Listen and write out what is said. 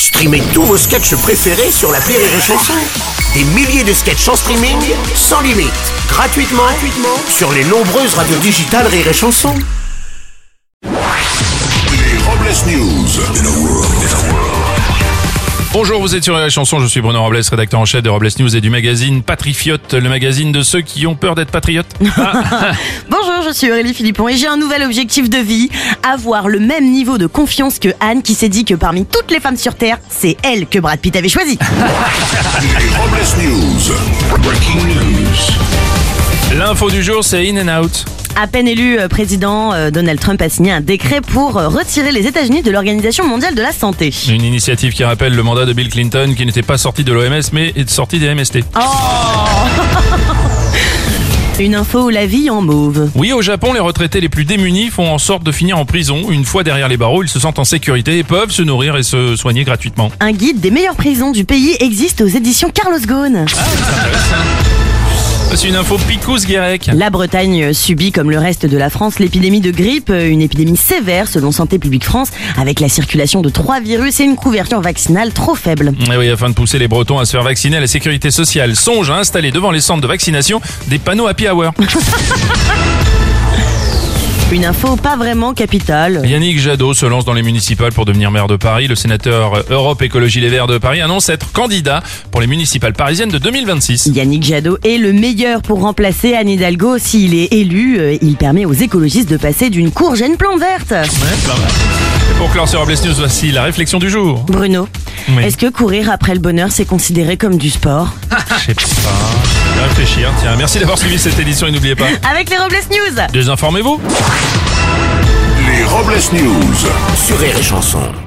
Streamez tous vos sketchs préférés sur l'appli Rire et Chanson. Des milliers de sketchs en streaming, sans limite, gratuitement sur les nombreuses radios digitales Rire et Chanson. Les Robles News. Bonjour, vous êtes sur la chanson, je suis Bruno Robles, rédacteur en chef des Robles News et du magazine Patriote, le magazine de ceux qui ont peur d'être patriotes. Bonjour, je suis Aurélie Philippon et j'ai un nouvel objectif de vie, avoir le même niveau de confiance que Anne qui s'est dit que parmi toutes les femmes sur Terre, c'est elle que Brad Pitt avait choisi. Les Robles News. Breaking news. L'info du jour, c'est In and Out. À peine élu président, Donald Trump a signé un décret pour retirer les États-Unis de l'Organisation mondiale de la santé. Une initiative qui rappelle le mandat de Bill Clinton qui n'était pas sorti de l'OMS mais est sorti des MST. Oh. Une info la vie en mauve. Oui, au Japon, les retraités les plus démunis font en sorte de finir en prison. Une fois derrière les barreaux, ils se sentent en sécurité et peuvent se nourrir et se soigner gratuitement. Un guide des meilleures prisons du pays existe aux éditions Carlos Ghosn. C'est une info Picous-Guérec. La Bretagne subit, comme le reste de la France, l'épidémie de grippe, une épidémie sévère selon Santé publique France, avec la circulation de 3 virus et une couverture vaccinale trop faible. Et oui, afin de pousser les Bretons à se faire vacciner, la sécurité sociale songe à installer devant les centres de vaccination des panneaux happy hour. Une info pas vraiment capitale. Yannick Jadot se lance dans les municipales pour devenir maire de Paris. Le sénateur Europe Écologie Les Verts de Paris annonce être candidat pour les municipales parisiennes de 2026. Yannick Jadot est le meilleur pour remplacer Anne Hidalgo. S'il est élu, il permet aux écologistes de passer d'une courge à une plante verte. Ouais, pas mal. Et pour clore sur Robles News, voici la réflexion du jour. Bruno, Oui. est-ce que courir après le bonheur, c'est considéré comme du sport? Je sais pas. Je vais réfléchir. Tiens, merci d'avoir suivi cette édition et n'oubliez pas, Avec les Robles News. désinformez-vous. Les Robles News. Sur Rire et Chanson.